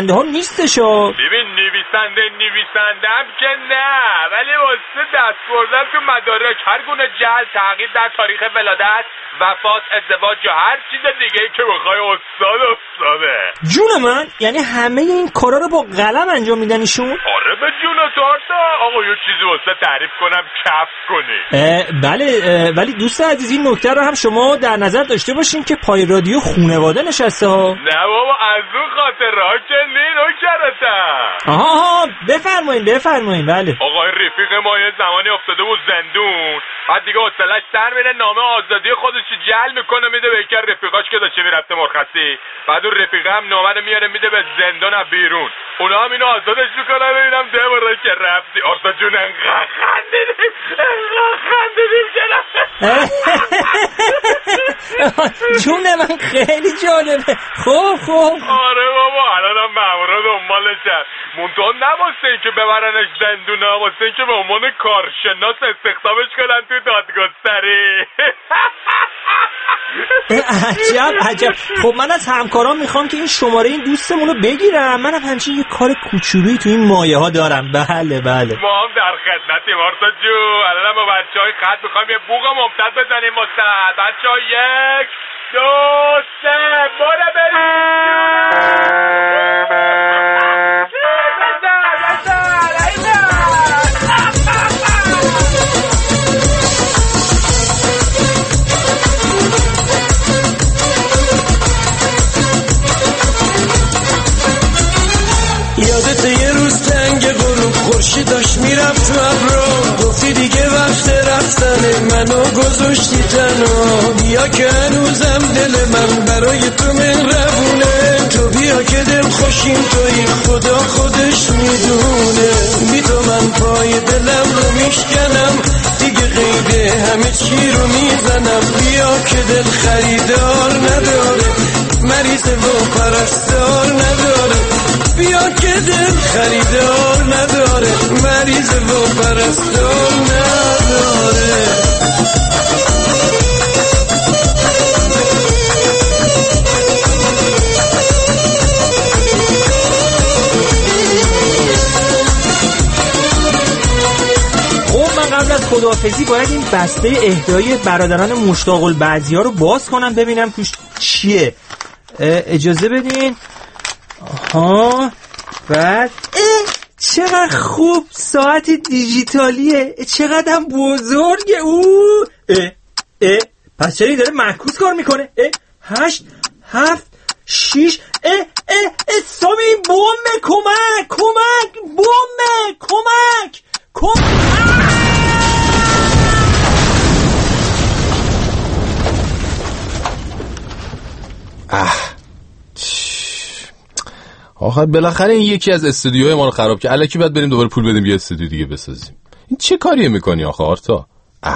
نویسنده ها نیستشا. ببین نویسندم که نه، ولی واسه دست بردن تو مدارک هر گونه جعل، تغییر در تاریخ ولادت، وفات، ازدواج یا هر چیز دیگه‌ای که بخوای استاده. جون من، یعنی همه این کارا رو با قلم انجام میدن ایشون؟ آره به جون تو آقا، یه چیزی واسه تعریف کنم کف کنی. بله، ولی دوست عزیز این نکته رو هم شما در نظر داشته باشین که پای رادیو خانواده نشسته ها. نه بابا، از اون خاطرها که نکرتم. آها بفرمایین. بله آقا رفیق ما یه زمانی افتاده بود زندون، بعد دیگه حوصله‌اش سر میره، نامه آزادی خودش جعل میکنه میده به یکی رفیقاش که داشته میرفته مرخصی، بعد اون رفیقه هم نامه رو میاره میده به زندان از بیرون، اونا هم اینو آزادش میکنن. ببینم ده باره که رفتی آرتا جون انقدر خندیدیم جون من خیلی جالبه. خب آره بابا، الان هم مامورا دنبالشن، منتها نواسته این که ببرنش زندون، واسه این که به عنوان کارشناس استخدامش کنن توی دادگستری. عجب. خب من از همکاران میخوام که این شماره این دوستمون رو بگیرم. منم همچین یه کار کوچولویی تو این مایه ها دارم. بله ما هم در خدمتیم آرتا جو. الان با بچهای خط میخوایم یه بوق ممتد بزنیم مستد. بچه‌ها 1 2 3 برو بریم. یادت یه روز تنگ غروب خورشید داشت میرفت تو ابرو، گفتی دیگه وقت رفتنه، منو گذاشتی تنها. بیا که هنوزم دل من برای تو مهربونه، تو بیا که دل خوشیم توی خدا خودش میدونه. بی تو من پای دلم رو میشکنم، دیگه قیده همه چی رو میزنم. بیا که دل خریدار نداره، مریض و پرستار نداره. بیا که دل خریدار نداره، مریض و پرستار نداره. خب من قبل از خداحافظی باید این بسته اهدای برادران مشتاق البعضی‌ها رو باز کنم ببینم توش چیه. اجازه بدین. آها، بعد چقدر خوب ساعت دیجیتالیه، چقدر هم بزرگه. پس چرا داره معکوس کار میکنه؟ 8 7 6 سامی این بومه. کمک بومه. کمک آخه بالاخره این یکی از استودیوهای ما رو خراب که الکی بعد بریم دوباره پول بدیم یه استودیو دیگه بسازیم. این چه کاریه میکنی آخه آرتا؟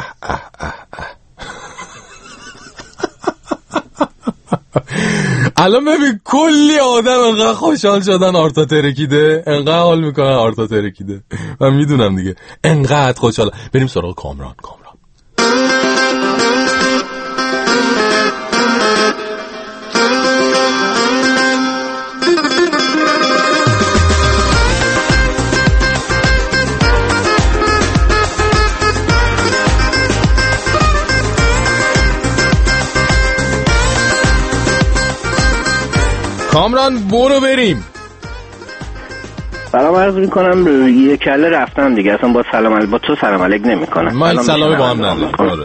الان ببین کلی آدم انقدر خوشحال شدن آرتا ترکیده، انقدر حال میکنن آرتا ترکیده. من میدونم دیگه انقدر خوشحال. بریم سراغ کامران. کامران برو بریم. سلام عرض میکنم. یه کله رفتم دیگه، اصلا با سلام علیک با تو سلام علیک نمیکنم. من سلامی با هم ندارم.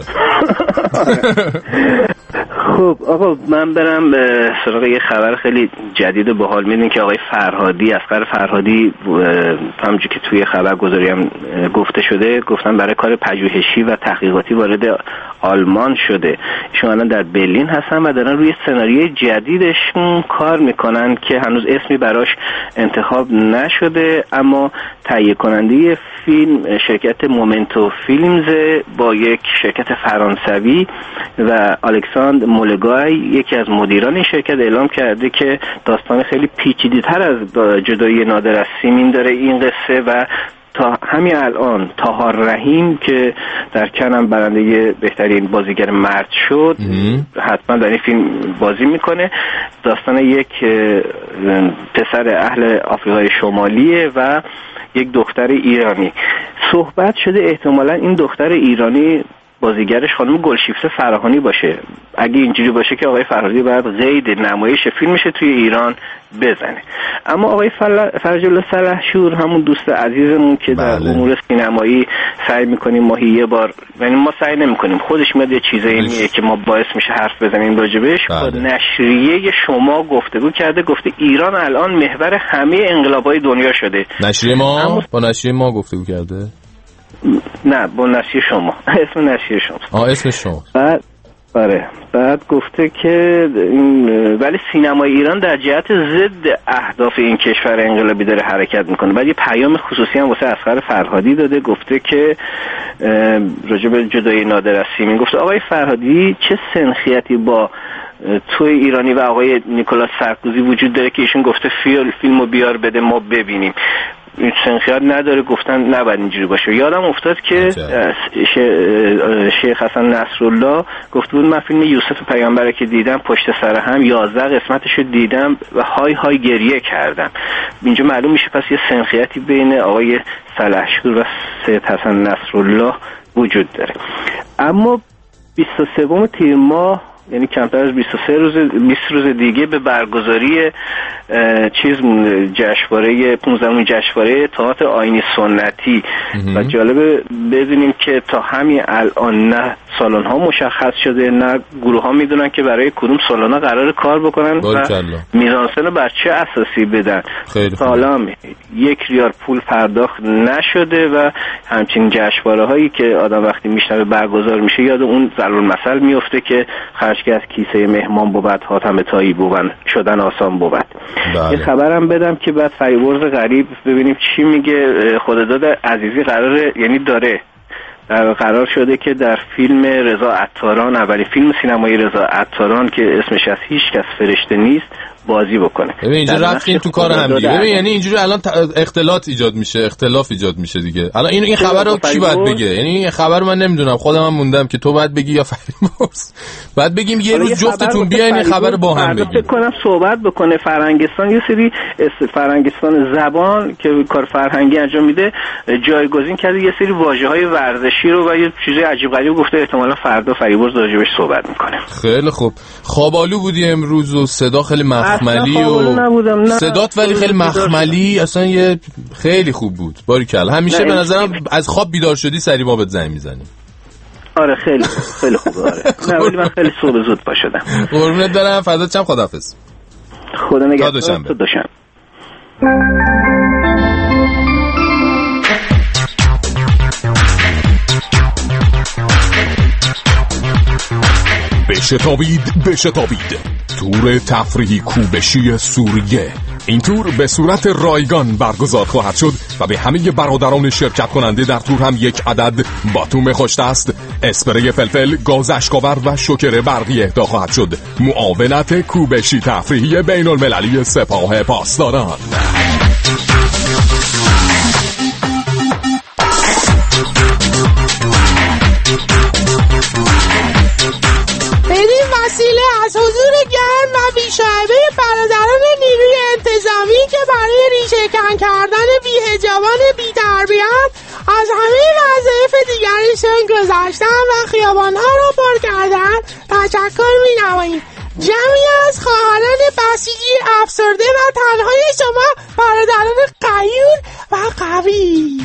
خب آقا من برم به سراغ یه خبر خیلی جدید و باحال. میدونین که آقای فرهادی، اصغر فرهادی، همونجوری که توی خبرگزاری هم گفته شده، گفتن برای کار پژوهشی و تحقیقاتی وارد آلمان شده. ایشون الان در برلین هستن و دارن روی سناریوی جدیدشون کار میکنن که هنوز اسمی براش انتخاب نشده، اما تهیه کننده فیلم شرکت مومنتو فیلمز با یک شرکت فرانسوی و الکساندر مولگای یکی از مدیران این شرکت اعلام کرده که داستان خیلی پیچیده‌تر از جدایی نادر از سیمین داره این قصه و تا همین الان طاهر رحیم که در کنم برنده بهترین بازیگر مرد شد حتما در این فیلم بازی میکنه. داستان یک پسر اهل آفریقای شمالیه و یک دختر ایرانی. صحبت شده احتمالا این دختر ایرانی بازیگرش خانم گلشیفته فراهانی باشه. اگه اینجوری باشه که آقای فرهادی باید قید نمایش فیلمش توی ایران بزنه. اما آقای فرج الله سلحشور همون دوست عزیزمون که در امور سینمایی سعی میکنیم ماهی یه بار، یعنی ما سعی نمیکنیم، خودش میاد یه چیزایی میگه که ما باعث میشه حرف بزنیم راجبش. با نشریه شما گفتگو کرده، گفته ایران الان محور همه انقلابای دنیا شده. نشریه ما با نشریه ما گفتگو کرده؟ نه با نشریه شما. اسم نشریه شما. اسم شما. بعد گفته که ولی سینمای ایران در جهت ضد اهداف این کشور انقلابی داره حرکت میکنه. بعد یه پیام خصوصی هم واسه اصغر فرهادی داده، گفته که راجع به جدایی نادر از سیمین گفته آقای فرهادی چه سنخیتی با توی ایرانی و آقای نیکولاس سارکوزی وجود داره که ایشون گفته فیلمو بیار بده ما ببینیم. این سنخیت نداره، گفتن نباید اینجوری باشه. یادم افتاد که شیخ حسن نصرالله گفته بود من فیلم یوسف پیامبر که دیدم پشت سر هم 11 قسمتشو دیدم و های های گریه کردم. اینجا معلوم میشه پس یه سنخیتی بین آقای سلحشور و سید حسن نصرالله وجود داره. اما 23 تیر ماه، یعنی کمتر از 20 روز دیگه به برگزاری جشنواره 15 جشنواره تئاتر آیینی سنتی و جالبه بدونیم که تا همین الان نه سالن‌ها مشخص شده نه گروه‌ها میدونن که برای کدوم سالن‌ها قرار کار بکنن و میزانسن بر چه اساسی بدن. تا حالا 1 ریال پول پرداخت نشده و همچین جشنواره‌هایی که آدم وقتی میشنوه برگزار میشه یاد اون ضرب‌المثل میفته که خرج که از کیسه مهمان بود حاتم طایی بود شدن آسان بود. یه خبرم بدم که بعد فریبرز غریب ببینیم چی میگه. خداداد عزیزی قرار شده که در فیلم رضا عطاران، اولین فیلم سینمایی رضا عطاران که اسمش از هیچ کس فرشته نیست، بازی بکنه. ببین اینجا رفتیم تو کار هم دیگه. ببین یعنی اینجوری الان اختلاف ایجاد میشه دیگه. الان این خبر رو کی باید بگه؟ یعنی این خبر من نمیدونم، خودم هم موندم که تو باید بگی یا فریبرز. بعد بگیم یه روز جفتتون بیاین این خبر با هم بگیم. فکر کنم صحبت بکنه فرنگستان، یه سری فرنگستان زبان که کار فرهنگی انجام میده جایگزین کرده یه سری واژه‌های ورزشی رو و یه چیز عجیب غریب گفته. احتمالاً فردا فریبرز راجعش صحبت میکنه. خیلی خوب. خوابالو بودی امروز و صدا خیلی مخملی و صدات ولی خیلی مخملی، اصلا یه خیلی خوب بود. باریکلا. همیشه به نظرم از خواب بیدار شدی سریع ما بهت زنگ میزنیم. آره خیلی خوبه. آره نه ولی من خیلی صبح زود پا شدم. قربونت برم. فدات شم. خداحافظ. خدا نگهدار. تا دوشنبه. بشتابید تور تفریحی کوبشی سوریه. این تور به صورت رایگان برگزار خواهد شد و به همه برادران شرکت کننده در تور هم 1 عدد باتوم خوش‌دست، اسپری فلفل، گاز اشک‌آور و شوکر برقی اهدا خواهد شد. معاونت کوبشی تفریحی بین المللی سپاه پاسداران. بدین وسیله از حضور گرم و بی‌شایبه برادران نیروی انتظامی که برای ریشه‌کن کردن بی‌حجابان بی‌تربیت از همه وظایف دیگریشون گذشتن و خیابان‌ها را پر کردن تشکر می‌نماییم. جمعی از خواهران بسیجی افسرده و تنهای شما برادران غیور و قوی.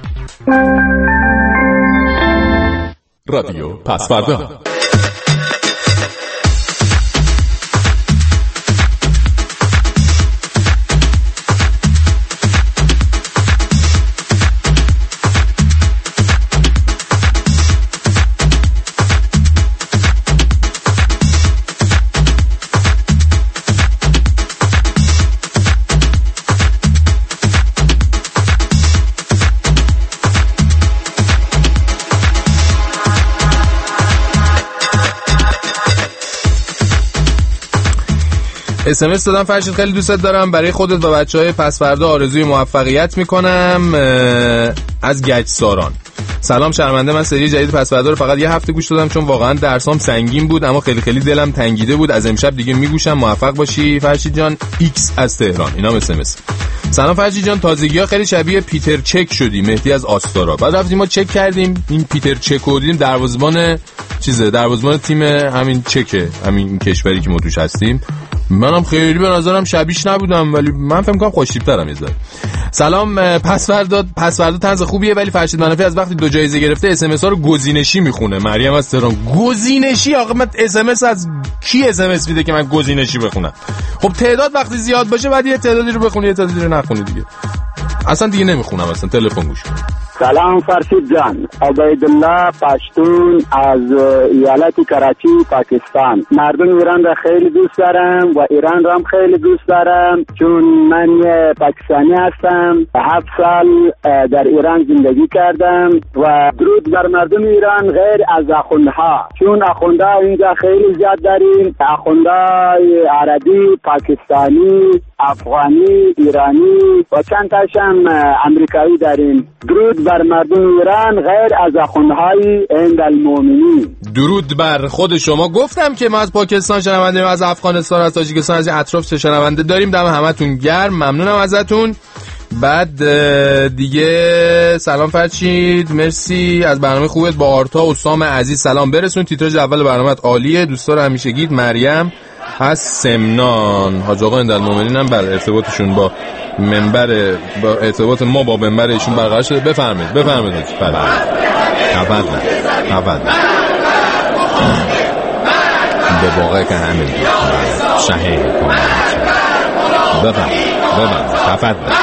رادیو پسوردا. SMS دادم فرشید خیلی دوستت دارم، برای خودت و بچهای پس فردا آرزوی موفقیت میکنم از گچساران. سلام، شرمنده من سری جدید پس فردا رو فقط یه هفته گوش دادم چون واقعا درسام سنگین بود، اما خیلی خیلی دلم تنگیده بود. از امشب دیگه میگوشم. موفق باشی فرشید جان. ایکس از تهران. اینا SMS. سلام فرشید جان، تازگی‌ها خیلی شبیه پیتر چک شدی. مهدی از آستارا. بعد رفتیم ما چک کردیم، این پیتر چک رو دیدیم، دروازه‌بان تیم همین چکه، همین کشوری که ما توش هستیم. منم خیلی به نظرم شبیهش نبودم، ولی من فکر می‌کنم خوش‌تیپ‌ترم یه ذره. سلام، پس فردا طنز خوبیه، ولی فرشید منافی از وقتی 2 جایزه گرفته اس ام اس ها رو گزینشی میخونه. مریم از تهران. گزینشی؟ آقا من اس ام اس از کی اس ام اس میده که من گزینشی بخونم؟ خب تعداد وقتی زیاد باشه بعد یه تعدادی رو بخونی یه تعدادی رو نخونی دیگه. اصلا دیگه نمیخونم، اصلا تلفن گوش کنم. سلام فرشید جان، عبیدالله پشتون از ایالت کراچی پاکستان. مردم ایران را خیلی دوست دارم و ایران را هم خیلی دوست دارم، چون من پاکستانی هستم. 7 سال در ایران زندگی کردم و درود بر مردم ایران غیر از اخوندها، چون اخوندها اینجا خیلی زیاد داریم. اخوندهای عربی، پاکستانی، افغانی، ایرانی و چند تاشم امریکایی داریم. درود بر مردم ایران غیر از اخوندهای عند المؤمنین. درود بر خود شما. گفتم که ما از پاکستان شنونده داریم، از افغانستان، از تاجیکستان، از اطراف شنونده داریم. دم همتون گرم، ممنونم ازتون. بعد دیگه سلام فرشید، مرسی از برنامه خوبت با آرتا و سام عزیز. سلام برسون، تیتراژ اول برنامه‌ت عالیه، دوستار همیشگیت. مریم از سمنان. حاج آقا اندالمومنین هم بر ارتباطشون با منبر، با ارتباط ما با منبرشون برقرار شده. بفرمایید تفضل. به واقع که همین شهید کنم. بفرمایید تفضل.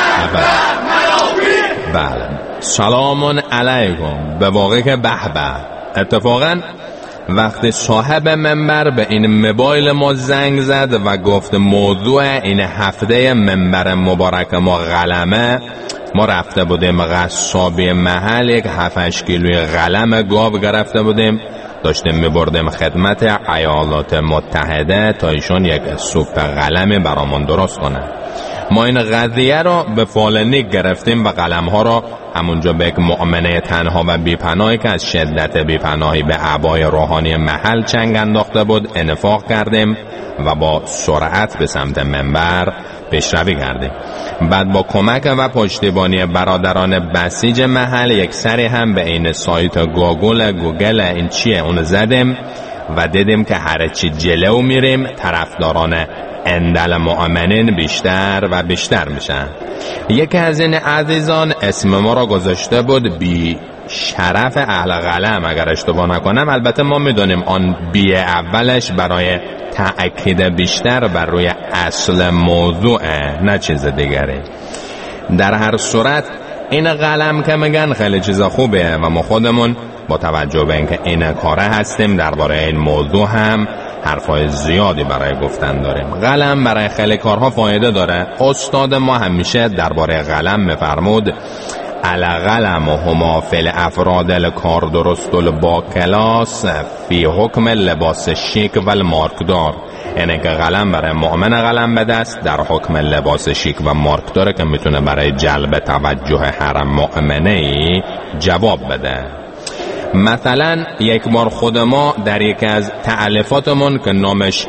بله، سلام علیکم. به واقع که به اتفاقا وقتی صاحب منبر به این موبایل ما زنگ زد و گفت موضوع این هفته منبر مبارک ما قلمه، ما رفته بودیم قصابی محل، یک 7-8 کیلوی قلم گاو گرفته بودیم، داشتیم میبردیم خدمت ایالات متحده تا ایشون یک سوپ قلم برامون درست کنه. ما این قضیه رو به فالنیک گرفتیم و قلم‌ها رو همونجا به یک مؤمنه تنها و بیپناهی که از شدت بیپناهی به اعبای روحانی محل چنگ انداخته بود انفاق کردیم و با سرعت به سمت منبر پیشروی کردیم. بعد با کمک و پشتیبانی برادران بسیج محل یک سری هم به این سایت گوگل این چیه اون زدیم و دیدیم که هر چی جلو میریم طرفداران اندل مؤمنین بیشتر و بیشتر میشن. یکی از این عزیزان اسم ما را گذاشته بود بی شرف اهل قلم اگر اشتباه نکنم. البته ما میدونیم آن بی اولش برای تأکید بیشتر بر روی اصل موضوع، نه چیز دیگری. در هر صورت این قلم که میگن خیلی چیز خوبه و ما خودمون با توجه به اینکه این کاره هستیم درباره این موضوع هم حرفای زیادی برای گفتن داریم. قلم برای خیلی کارها فایده داره. استاد ما همیشه درباره قلم میفرمود القلم هما فی الافراد الکار درست با کلاس فی حکم لباس شیک و المارکدار. یعنی که قلم برای مؤمن قلم به دست در حکم لباس شیک و مارکداره که میتونه برای جلب توجه هر مؤمنه‌ای جواب بده. مثلا یک بار خود ما در یکی از تألیفاتمون که نامش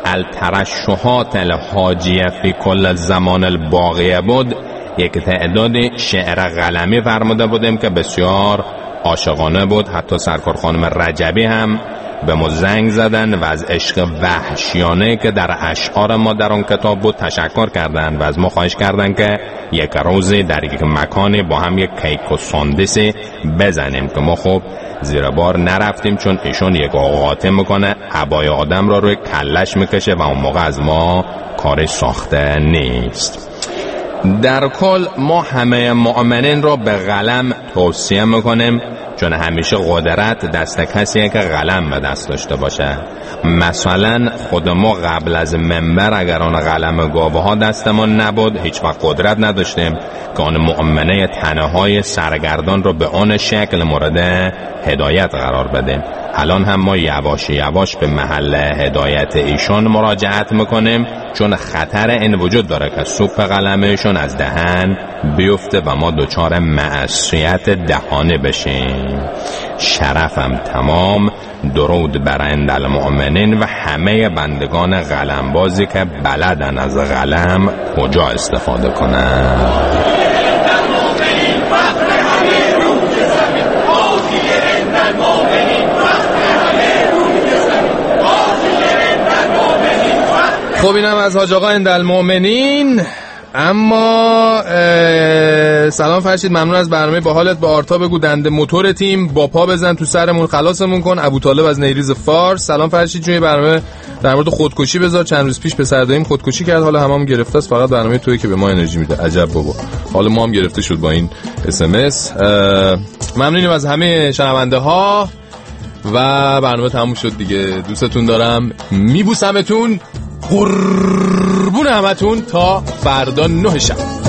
الترشحات الحاجیه فی کل زمان الباقیه بود، یک تعدادی شعر قلمی فرموده بودیم که بسیار عاشقانه بود. حتی سرکار خانم رجبی هم به ما زنگ زدن و از عشق وحشیانه که در اشعار ما در اون کتاب بود تشکر کردن و از ما خواهش کردن که یک روزی در یک مکانی با هم یک کیک و ساندویچ بزنیم که ما خب زیر بار نرفتیم چون ایشون یک قاطی میکنه، عبای آدم را روی کلش میکشه و اون موقع از ما کاری ساخته نیست. در کل ما همه مؤمنین را به قلم توصیه میکنیم چون همیشه قدرت دست کسیه که قلم به دست داشته باشه. مثلا خود ما قبل از منبر اگر آن قلم گاوه ها دستمون نبود هیچ وقت قدرت نداشتیم که آن مؤمنه تنه های سرگردان رو به آن شکل مورد هدایت قرار بدیم. الان هم ما یواش یواش به محل هدایت ایشون مراجعت میکنیم، چون خطر این وجود داره که سوپ قلمشون از دهن بیفته و ما دچار معصیت دهانه بشیم. شرفم تمام. درود بر المؤمنین و همه بندگان قلمبازی که بلدن از قلم کجا استفاده کنن. خب اینم از حاج آقا المؤمنین. اما سلام فرشید، ممنون از برنامه باحالت. به آرتا بگو دنده موتور تیم با پا بزن تو سرمون خلاصمون کن. ابوطالب از نیریز فارس. سلام فرشید جون، برنامه در مورد خودکشی بذار. چند روز پیش پسر داییم خودکشی کرد، حالا هممون گرفته است، فقط برنامه تویی که به ما انرژی میده. عجب بابا، حالا ما هم گرفته شد با این SMS. ممنونیم از همه شنونده ها و برنامه تموم شد دیگه. دوستتون دارم، میبوسمتون، قربون همتون تا فردا 9 شب.